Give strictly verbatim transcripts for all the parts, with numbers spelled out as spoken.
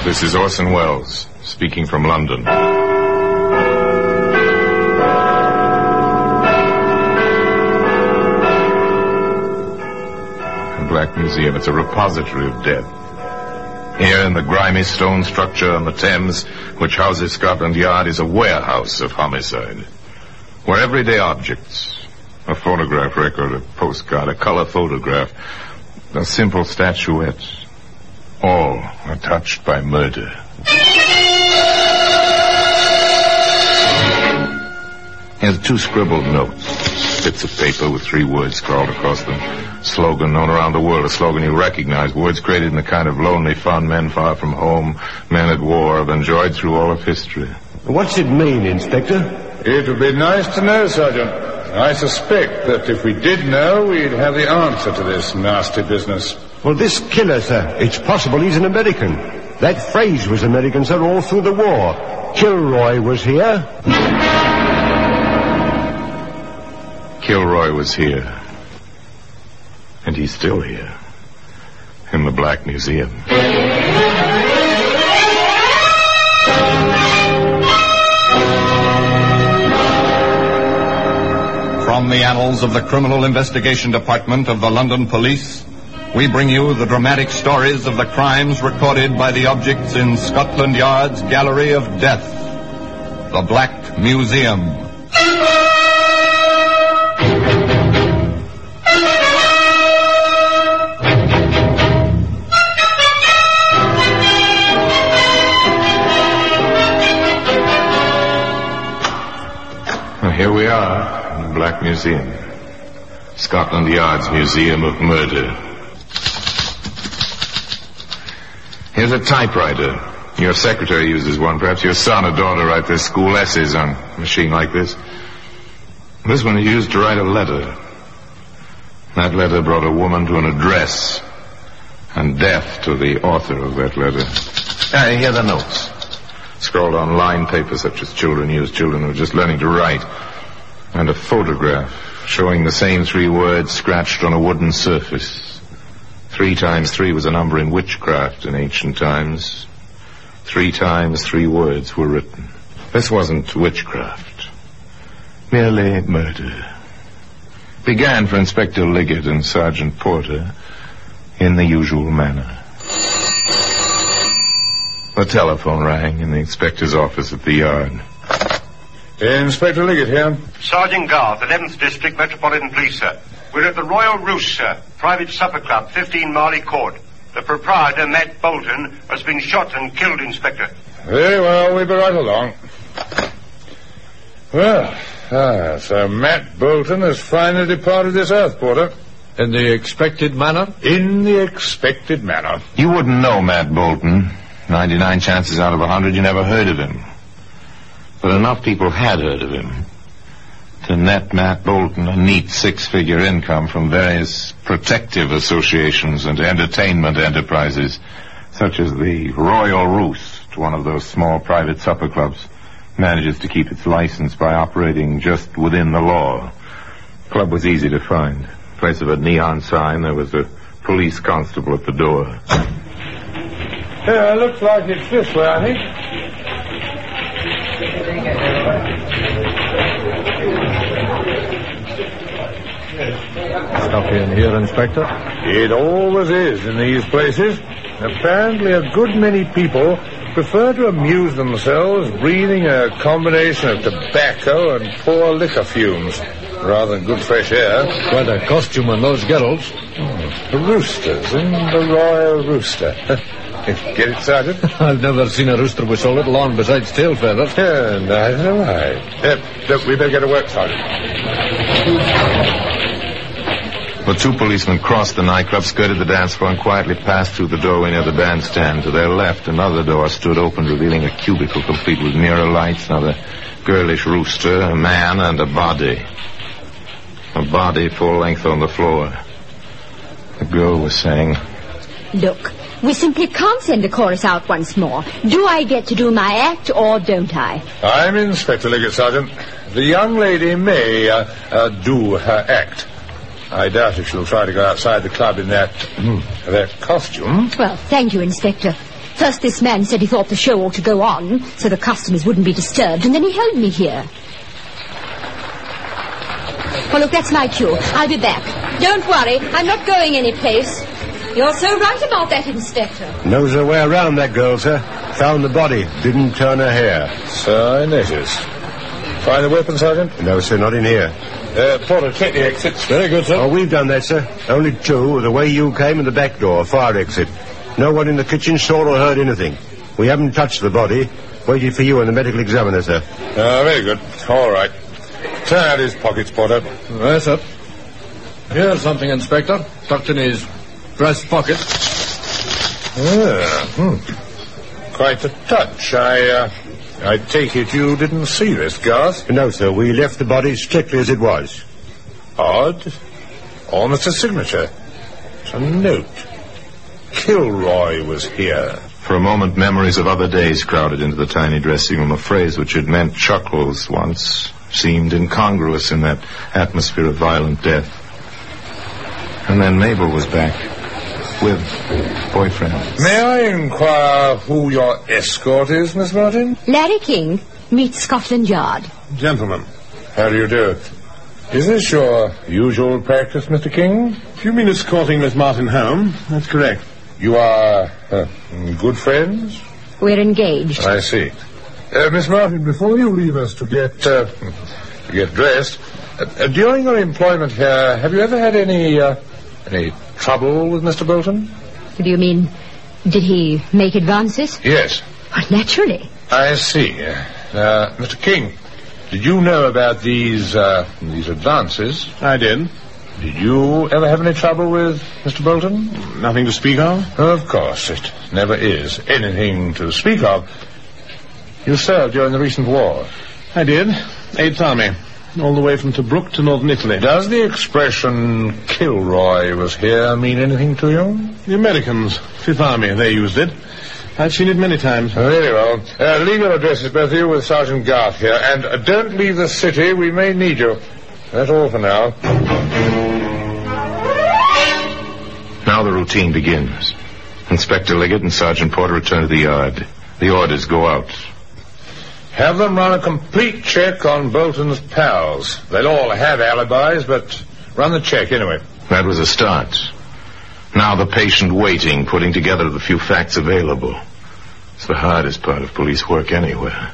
This is Orson Welles, speaking from London. The Black Museum, it's a repository of death. Here in the grimy stone structure on the Thames, which houses Scotland Yard, is a warehouse of homicide, where everyday objects, a photograph record, a postcard, a color photograph, a simple statuette, all are touched by murder. Here's two scribbled notes, bits of paper with three words scrawled across them. Slogan known around the world, a slogan you recognize. Words created in the kind of lonely fun men far from home, men at war, have enjoyed through all of history. What's it mean, Inspector? It would be nice to know, Sergeant. I suspect that if we did know, we'd have the answer to this nasty business. Well, this killer, sir, it's possible he's an American. That phrase was American, sir, all through the war. Kilroy was here. Kilroy was here. And he's still here. In the Black Museum. From the annals of the Criminal Investigation Department of the London Police, we bring you the dramatic stories of the crimes recorded by the objects in Scotland Yard's Gallery of Death, the Black Museum. Well, here we are in the Black Museum, Scotland Yard's Museum of Murder. Here's a typewriter. Your secretary uses one. Perhaps your son or daughter write their school essays on a machine like this. This one is used to write a letter. That letter brought a woman to an address, and death to the author of that letter. Ah, here are the notes. Scrawled on lined paper such as children use, children who are just learning to write. And a photograph showing the same three words scratched on a wooden surface. Three times three was a number in witchcraft in ancient times. Three times three words were written. This wasn't witchcraft. Merely murder. Began for Inspector Liggett and Sergeant Porter in the usual manner. The telephone rang in the inspector's office at the yard. Inspector Liggett here. Sergeant Garth, eleventh District Metropolitan Police, sir. We're at the Royal Roost, sir. Private supper club, fifteen Marley Court. The proprietor, Matt Bolton, has been shot and killed, Inspector. Very well, we'll be right along. Well, ah, so Matt Bolton has finally departed this earth, Porter. In the expected manner? In the expected manner. You wouldn't know Matt Bolton. Ninety-nine chances out of a hundred you never heard of him. But enough people had heard of him to net Matt Bolton a neat six-figure income from various protective associations and entertainment enterprises, such as the Royal Roost, one of those small private supper clubs, manages to keep its license by operating just within the law. The club was easy to find. In place of a neon sign, there was a police constable at the door. Yeah, it looks like it's this way, I think. Stuff in here, Inspector? It always is in these places. Apparently a good many people prefer to amuse themselves breathing a combination of tobacco and poor liquor fumes rather than good fresh air. Quite a costume on those girls. Oh, the roosters in the Royal Rooster. Get it, Sergeant? I've never seen a rooster with so little on besides tail feathers. Yeah, neither have I. Uh, look, we better get to work, Sergeant. The two policemen crossed the nightclub, skirted the dance floor, and quietly passed through the doorway near the bandstand. To their left, another door stood open, revealing a cubicle complete with mirror lights, another girlish rooster, a man, and a body. A body full length on the floor. The girl was saying, "Look, we simply can't send the chorus out once more. Do I get to do my act or don't I?" I'm Inspector Liggett, Sergeant. The young lady may uh, uh, do her act. I doubt if she'll try to go outside the club in that mm, that costume. Well, thank you, Inspector. First this man said he thought the show ought to go on, so the customers wouldn't be disturbed, and then he held me here. Well, look, that's my cue. I'll be back. Don't worry, I'm not going anyplace. You're so right about that, Inspector. Knows her way around, that girl, sir. Found the body. Didn't turn her hair. So I noticed. Find the weapon, Sergeant? No, sir, not in here. Uh, Porter, check the exits. Very good, sir. Oh, we've done that, sir. Only two, the way you came and the back door, fire exit. No one in the kitchen saw or heard anything. We haven't touched the body. Waited for you and the medical examiner, sir. Uh, very good. All right. Turn out his pockets, Porter. Yes, sir. Here's something, Inspector. Tucked in his breast pocket. Ah, hmm. Quite a touch. I, uh, I take it you didn't see this, Garth? No, sir. We left the body strictly as it was. Odd. Almost a signature. It's a note. Kilroy was here. For a moment, memories of other days crowded into the tiny dressing room. A phrase which had meant chuckles once seemed incongruous in that atmosphere of violent death. And then Mabel was back with boyfriend. May I inquire who your escort is, Miss Martin? Larry King, meet Scotland Yard. Gentlemen, how do you do? Is this your usual practice, Mister King? If you mean escorting Miss Martin home, that's correct. You are uh, good friends? We're engaged. I see. Uh, Miss Martin, before you leave us to get uh, to get dressed, uh, during your employment here, have you ever had any uh, any trouble with Mister Bolton? Do you mean, did he make advances? Yes. Well, naturally. I see. Uh, Mister King, did you know about these uh, these advances? I did. Did you ever have any trouble with Mister Bolton? Nothing to speak of? Of course, it never is anything to speak of. You served during the recent war. I did. Eighth Army. All the way from Tobruk to northern Italy. Does the expression Kilroy was here mean anything to you? The Americans, Fifth Army, they used it. I've seen it many times. Very well. Uh, leave your addresses, both of you, with Sergeant Garth here. And uh, don't leave the city. We may need you. That's all for now. Now the routine begins. Inspector Liggett and Sergeant Porter return to the yard. The orders go out. Have them run a complete check on Bolton's pals. They'll all have alibis, but run the check anyway. That was a start. Now the patient waiting, putting together the few facts available. It's the hardest part of police work anywhere.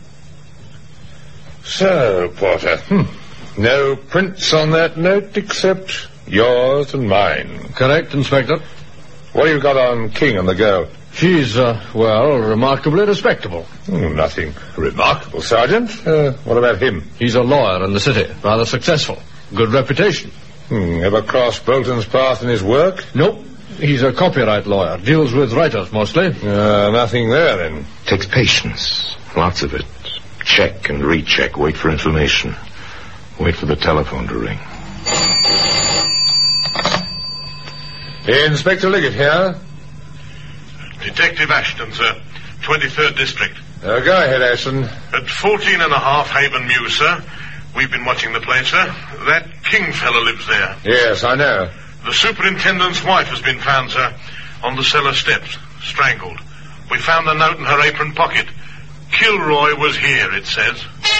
So, Porter, hmm. no prints on that note except yours and mine. Correct, Inspector. What have you got on King and the girl? She's, uh, well, remarkably respectable. Hmm, nothing remarkable, Sergeant. Uh, what about him? He's a lawyer in the city, rather successful. Good reputation. Hmm, ever crossed Bolton's path in his work? Nope. He's a copyright lawyer. Deals with writers, mostly. Uh, nothing there, then. Takes patience. Lots of it. Check and recheck. Wait for information. Wait for the telephone to ring. Inspector Liggett here. Detective Ashton, sir. twenty-third District. Uh, go ahead, Ashton. At fourteen and a half Haven Mews, sir. We've been watching the place, sir. That King fellow lives there. Yes, I know. The superintendent's wife has been found, sir, on the cellar steps, strangled. We found the note in her apron pocket. Kilroy was here, it says.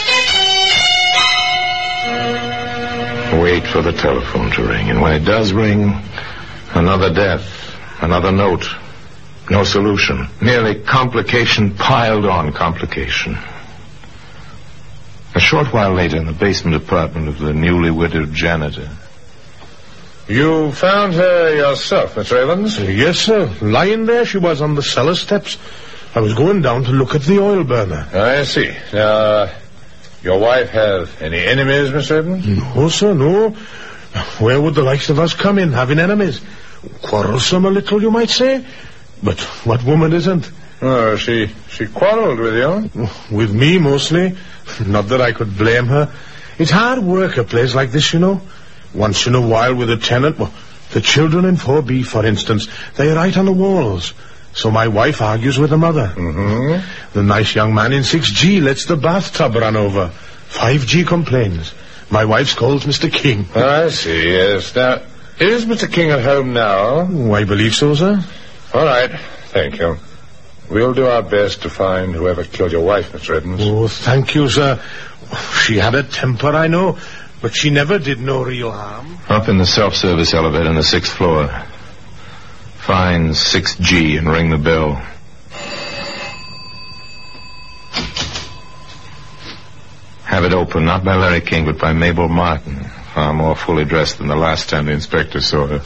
Wait for the telephone to ring, and when it does ring, another death, another note. No solution. Merely complication piled on complication. A short while later, in the basement apartment of the newly widowed janitor. You found her yourself, Mister Evans? Uh, yes, sir. Lying there she was on the cellar steps. I was going down to look at the oil burner. I see. Now, uh, your wife have any enemies, Mister Evans? No, sir, no. Where would the likes of us come in, having enemies? Quarrelsome a little, you might say. But what woman isn't? Oh, she she quarreled with you? With me, mostly. Not that I could blame her. It's hard work, a place like this, you know. Once in a while with a tenant. Well, the children in four B, for instance, they write on the walls. So my wife argues with the mother. Mm-hmm. The nice young man in six G lets the bathtub run over. five G complains. My wife scolds Mister King. I see, yes. Now, is Mister King at home now? Oh, I believe so, sir. All right, thank you. We'll do our best to find whoever killed your wife, Mister Evans. Oh, thank you, sir. She had a temper, I know, but she never did no real harm. Up in the self-service elevator on the sixth floor. Find six G and ring the bell. Have it opened, not by Larry King, but by Mabel Martin, far more fully dressed than the last time the inspector saw her.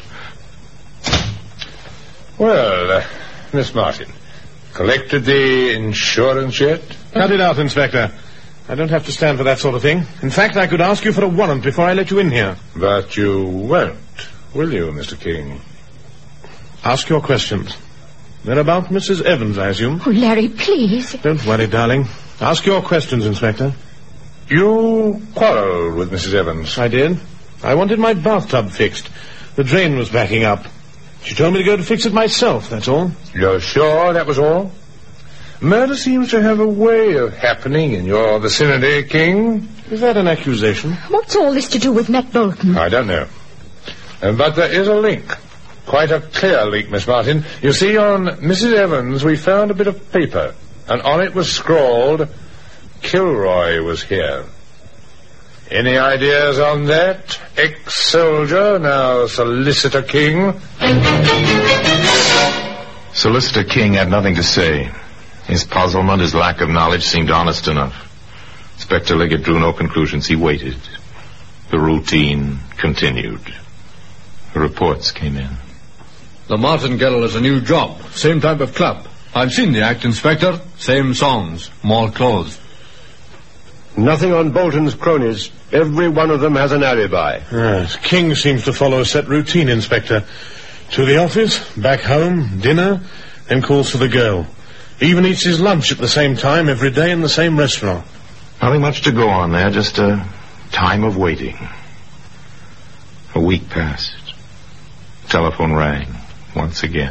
Well, uh, Miss Martin, collected the insurance yet? Cut it out, Inspector. I don't have to stand for that sort of thing. In fact, I could ask you for a warrant before I let you in here. But you won't, will you, Mister King? Ask your questions. They're about Missus Evans, I assume. Oh, Larry, please. Don't worry, darling. Ask your questions, Inspector. You quarreled with Missus Evans? I did. I wanted my bathtub fixed. The drain was backing up. She told me to go to fix it myself, that's all. You're sure that was all? Murder seems to have a way of happening in your vicinity, King. Is that an accusation? What's all this to do with Matt Bolton? I don't know. Uh, but there is a link. Quite a clear link, Miss Martin. You see, on Missus Evans, we found a bit of paper, and on it was scrawled, Kilroy was here. Any ideas on that, ex-soldier, now Solicitor King? Solicitor King had nothing to say. His puzzlement, his lack of knowledge seemed honest enough. Inspector Liggett drew no conclusions. He waited. The routine continued. The reports came in. The Martingale is a new job. Same type of club. I've seen the act, Inspector. Same songs. More clothes. Nothing on Bolton's cronies. Every one of them has an alibi. Yes, King seems to follow a set routine, Inspector. To the office, back home, dinner, then calls for the girl. Even eats his lunch at the same time every day in the same restaurant. Nothing much to go on there, just a time of waiting. A week passed. Telephone rang once again.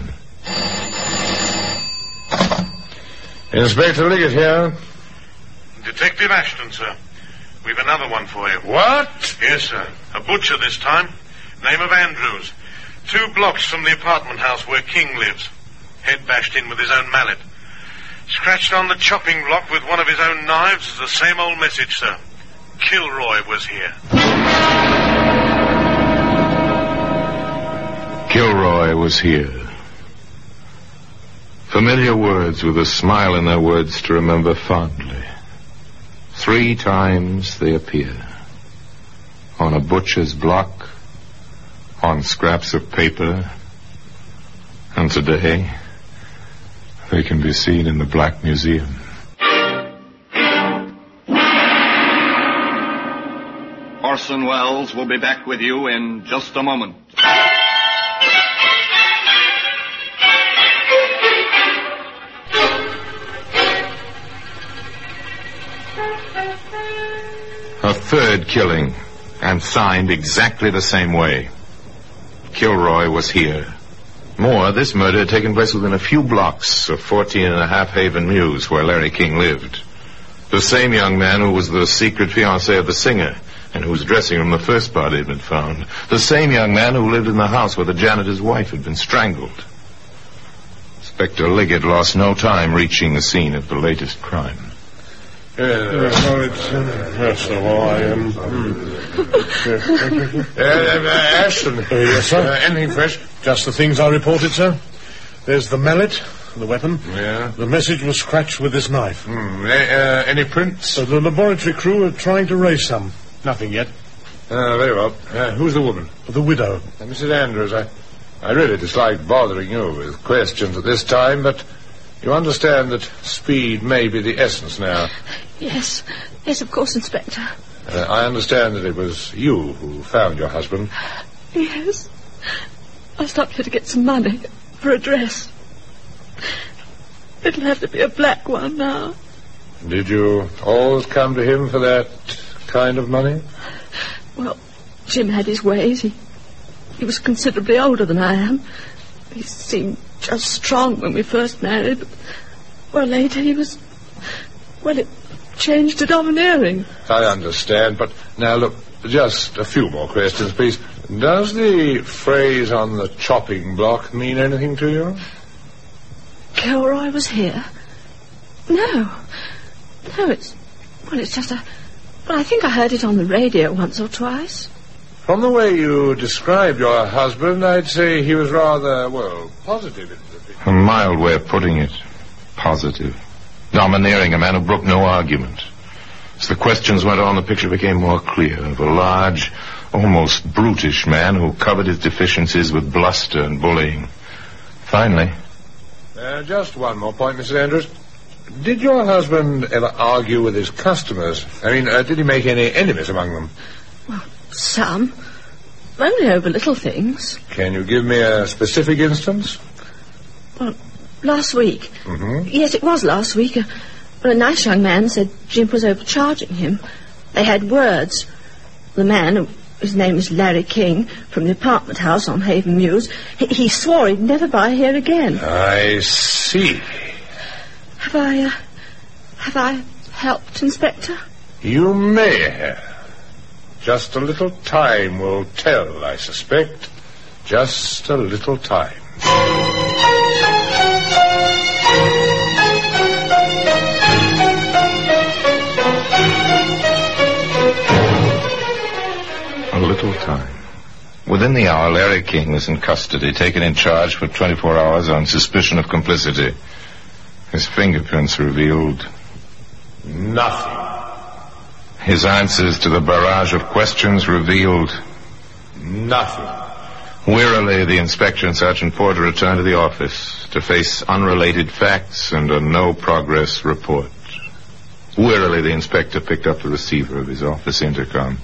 Inspector Liggett here. Detective Ashton, sir. We've another one for you. What? Yes, sir. A butcher this time. Name of Andrews. Two blocks from the apartment house where King lives. Head bashed in with his own mallet. Scratched on the chopping block with one of his own knives is the same old message, sir. Kilroy was here. Kilroy was here. Familiar words with a smile in their words to remember fondly. Three times they appear. On a butcher's block, on scraps of paper, and today they can be seen in the Black Museum. Orson Welles will be back with you in just a moment. A third killing, and signed exactly the same way. Kilroy was here. More, this murder had taken place within a few blocks of fourteen and a half Haven Mews, where Larry King lived. The same young man who was the secret fiancé of the singer, and whose dressing room the first body had been found. The same young man who lived in the house where the janitor's wife had been strangled. Inspector Liggett lost no time reaching the scene of the latest crime. Uh, well, it's, uh, first of all, I am... Um, uh, uh, Ashton. Uh, yes, sir? Uh, anything fresh? Just the things I reported, sir. There's the mallet, the weapon. Yeah. The message was scratched with this knife. Hmm. Uh, any prints? So the laboratory crew are trying to raise some. Nothing yet. Uh, very well. Uh, who's the woman? The widow. Uh, Missus Andrews, I, I really dislike bothering you with questions at this time, but you understand that speed may be the essence now. Yes. Yes, of course, Inspector. Uh, I understand that it was you who found your husband. Yes. I stopped here to get some money for a dress. It'll have to be a black one now. Did you always come to him for that kind of money? Well, Jim had his ways. He, he was considerably older than I am. He seemed just strong when we first married, but, well, later he was... Well, it changed to domineering. I understand, but now, look, just a few more questions, please. Does the phrase on the chopping block mean anything to you? Kilroy was here? No. No, it's... Well, it's just a... Well, I think I heard it on the radio once or twice. From the way you described your husband, I'd say he was rather, well, positive in his opinion. A mild way of putting it. Positive. Domineering, a man who brooked no argument. As the questions went on, the picture became more clear of a large, almost brutish man who covered his deficiencies with bluster and bullying. Finally... Uh, just one more point, Missus Andrews. Did your husband ever argue with his customers? I mean, uh, did he make any enemies among them? Well, some. Only over little things. Can you give me a specific instance? Well, last week. Mm-hmm. Yes, it was last week. Uh, well, a nice young man said Jim was overcharging him. They had words. The man, his name is Larry King, from the apartment house on Haven Mews, he, he swore he'd never buy here again. I see. Have I, uh, have I helped, Inspector? You may have. Just a little time will tell, I suspect. Just a little time. A little time. Within the hour, Larry King was in custody, taken in charge for twenty-four hours on suspicion of complicity. His fingerprints revealed... nothing. His answers to the barrage of questions revealed... nothing. Wearily, the inspector and Sergeant Porter returned to the office to face unrelated facts and a no-progress report. Wearily, the inspector picked up the receiver of his office intercom.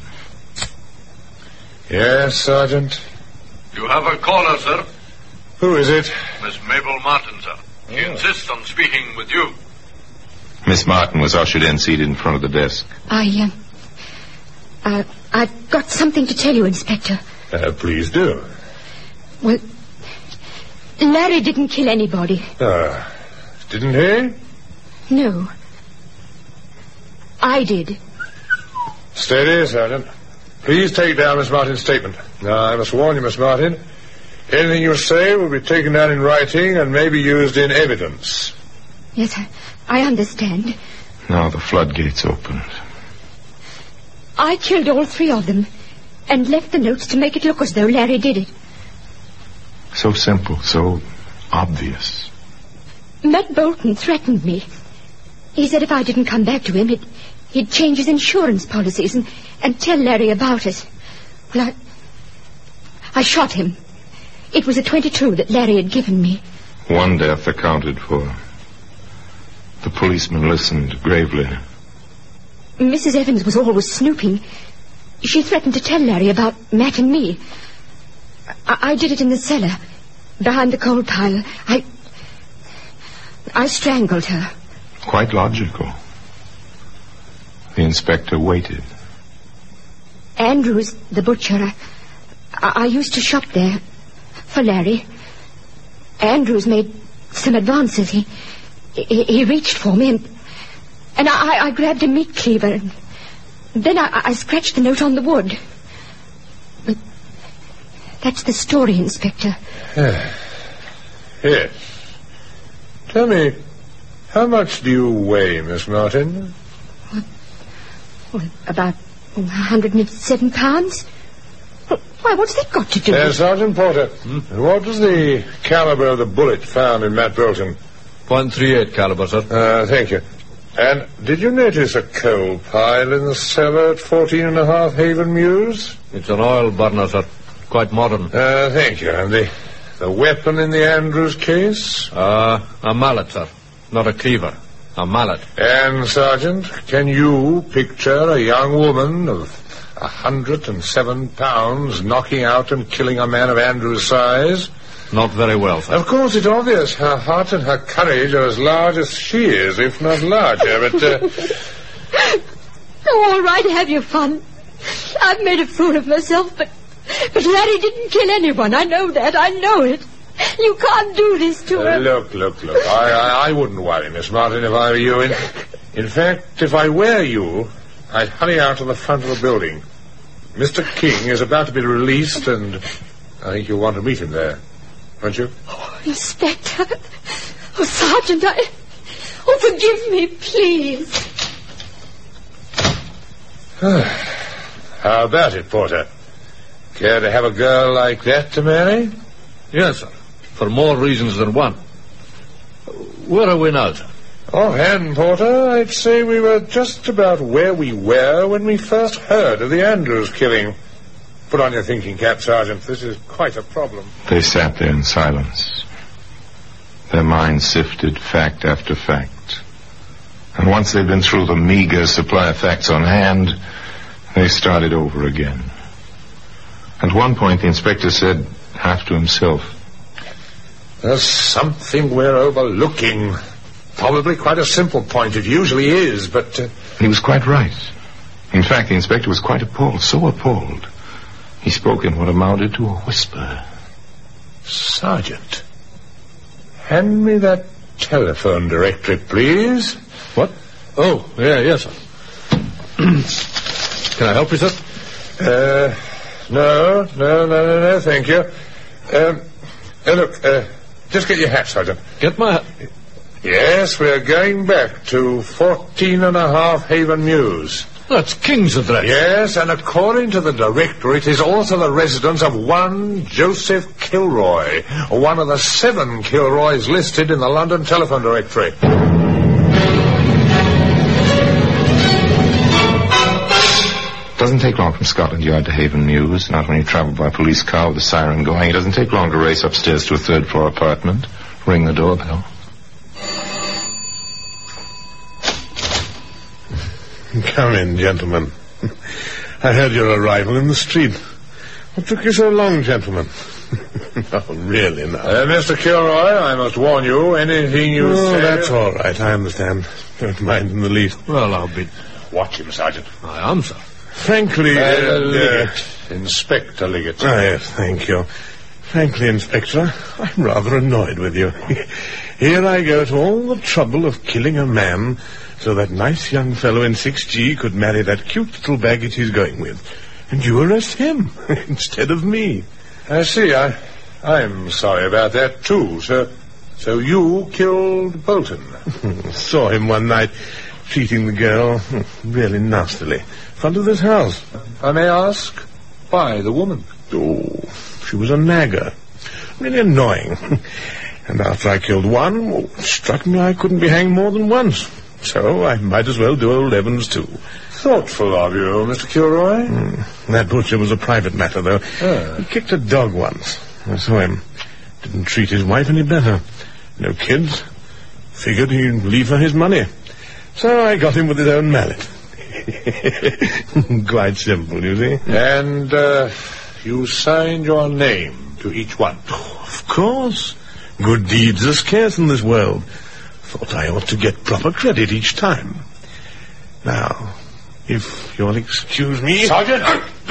Yes, Sergeant? You have a caller, sir. Who is it? Miss Mabel Martin, sir. She Oh. insists on speaking with you. Miss Martin was ushered in, seated in front of the desk. I, uh, uh, I've got something to tell you, Inspector. Uh, please do. Well, Larry didn't kill anybody. Uh, didn't he? No. I did. Steady, Sergeant. Please take down Miss Martin's statement. Now, I must warn you, Miss Martin, anything you say will be taken down in writing and may be used in evidence. Yes, I, I understand. Now the floodgates opened. I killed all three of them and left the notes to make it look as though Larry did it. So simple, so obvious. Matt Bolton threatened me. He said if I didn't come back to him, he'd, he'd change his insurance policies and, and tell Larry about it. Well, I... I shot him. It was a twenty-two that Larry had given me. One death accounted for. The policeman listened gravely. Missus Evans was always snooping. She threatened to tell Larry about Matt and me. I, I did it in the cellar, behind the coal pile. I... I strangled her. Quite logical. The inspector waited. Andrews, the butcher, I, I used to shop there for Larry. Andrews made some advances. He he, he reached for me and, and I, I grabbed a meat cleaver and then I, I scratched the note on the wood. But that's the story, Inspector. Yes. Tell me, how much do you weigh, Miss Martin? Well, about one hundred seven pounds. Why, what's that got to do Uh, with... Sergeant Porter, hmm? what was the caliber of the bullet found in Matt Bolton? point three eight caliber, sir. Uh, thank you. And did you notice a coal pile in the cellar at fourteen and a half Haven Mews? It's an oil burner, sir. Quite modern. Uh, thank you. And the, the weapon in the Andrews case? Uh, a mallet, sir. Not a cleaver. A mallet. And, Sergeant, can you picture a young woman of a hundred and seven pounds knocking out and killing a man of Andrews' size? Not very well, sir. Of course, it's obvious her heart and her courage are as large as she is, if not larger, but... Uh... Oh, all right, have your fun. I've made a fool of myself, but... But Larry didn't kill anyone. I know that. I know it. You can't do this to Uh, her. look, look, look. I, I, I wouldn't worry, Miss Martin, if I were you. In, in fact, if I were you, I'd hurry out to the front of the building. Mister King is about to be released, and I think you'll want to meet him there, won't you? Oh, Inspector. Oh, Sergeant, I... Oh, forgive me, please. How about it, Porter? Care to have a girl like that to marry? Yes, sir. For more reasons than one. Where are we now, sir? Offhand, Porter, I'd say we were just about where we were when we first heard of the Andrews killing. Put on your thinking cap, Sergeant. This is quite a problem. They sat there in silence. Their minds sifted fact after fact. And once they'd been through the meager supply of facts on hand, they started over again. At one point, the inspector said, half to himself, "There's something we're overlooking. Probably quite a simple point. It usually is, but..." Uh... He was quite right. In fact, the inspector was quite appalled, so appalled. He spoke in what amounted to a whisper. "Sergeant, hand me that telephone directory, please." What? Oh, yeah, yes, sir. Can I help you, sir? Uh, no, no, no, no, no, thank you. Um, uh, look, uh, just get your hat, Sergeant. Get my hat? Yes, we're going back to fourteen and a half Haven Mews. That's King's address. Yes, and according to the directory, it is also the residence of one Joseph Kilroy, one of the seven Kilroys listed in the London telephone directory. It doesn't take long from Scotland Yard to Haven Mews, not when you travel by police car with the siren going. It doesn't take long to race upstairs to a third-floor apartment, ring the doorbell. Come in, gentlemen. I heard your arrival in the street. What took you so long, gentlemen? Oh, really, now. Uh, Mister Kilroy, I must warn you, anything you oh, say... that's all right, I understand. Don't mind in the least. Well, I'll be... Watch him, Sergeant. I am, sir. Frankly... Uh, uh, Liggett. Inspector Liggett. Ah, yes, thank you. Frankly, Inspector, I'm rather annoyed with you. Here I go to all the trouble of killing a man so that nice young fellow in six G could marry that cute little baggage he's going with. And you arrest him instead of me. I see. I, I'm sorry about that, too. So, so you killed Bolton? Saw him one night treating the girl really nastily in front of this house. I may ask, why the woman? Oh, she was a nagger. Really annoying. And after I killed one, oh, it struck me I couldn't be hanged more than once. So I might as well do old Evans, too. Thoughtful of you, Mister Kilroy. Mm. That butcher was a private matter, though. Ah. He kicked a dog once. I saw him. Didn't treat his wife any better. No kids. Figured he'd leave her his money. So I got him with his own mallet. Quite simple, you see. And, uh, you signed your name to each one? Oh, of course. Good deeds are scarce in this world. Thought I ought to get proper credit each time. Now, if you'll excuse me... Sergeant!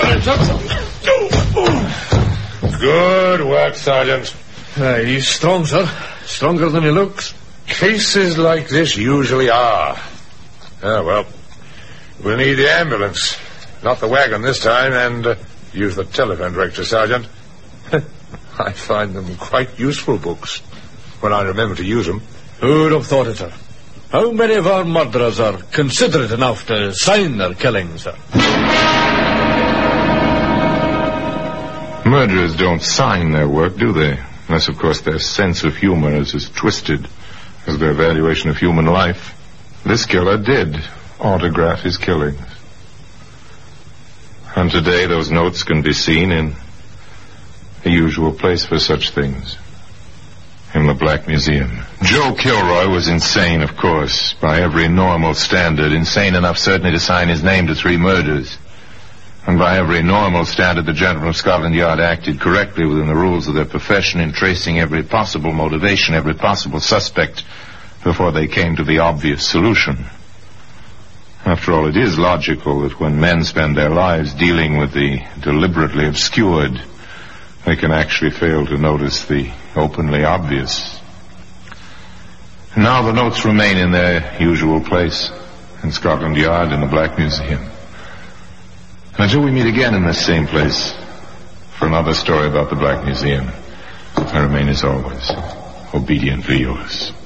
Good work, Sergeant. Uh, he's strong, sir. Stronger than he looks. Cases like this usually are. Ah, well, we'll need the ambulance. Not the wagon this time, and uh, use the telephone directory, Sergeant. I find them quite useful books, when I remember to use them. Who'd have thought it, sir? How many of our murderers are considerate enough to sign their killings, sir? Murderers don't sign their work, do they? Unless, of course, their sense of humor is as twisted as their valuation of human life. This killer did autograph his killings. And today those notes can be seen in the usual place for such things, in the Black Museum. Joe Kilroy was insane, of course, by every normal standard. Insane enough, certainly, to sign his name to three murders. And by every normal standard, the gentlemen of Scotland Yard acted correctly within the rules of their profession in tracing every possible motivation, every possible suspect, before they came to the obvious solution. After all, it is logical that when men spend their lives dealing with the deliberately obscured, they can actually fail to notice the openly obvious. Now the notes remain in their usual place, in Scotland Yard, in the Black Museum. Until we meet again in this same place for another story about the Black Museum, I remain, as always, obediently yours.